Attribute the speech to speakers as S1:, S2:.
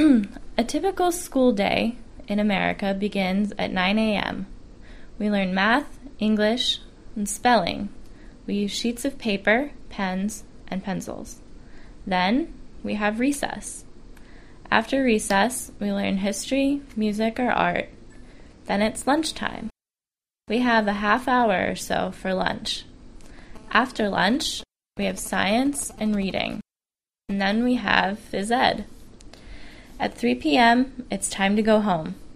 S1: A typical school day in America begins at 9 a.m. We learn math, English, and spelling. We use sheets of paper, pens, and pencils. Then we have recess. After recess, we learn history, music, or art. Then it's lunchtime. We have a half hour or so for lunch. After lunch, we have science and reading. And then we have phys ed. At 3 p.m., it's time to go home.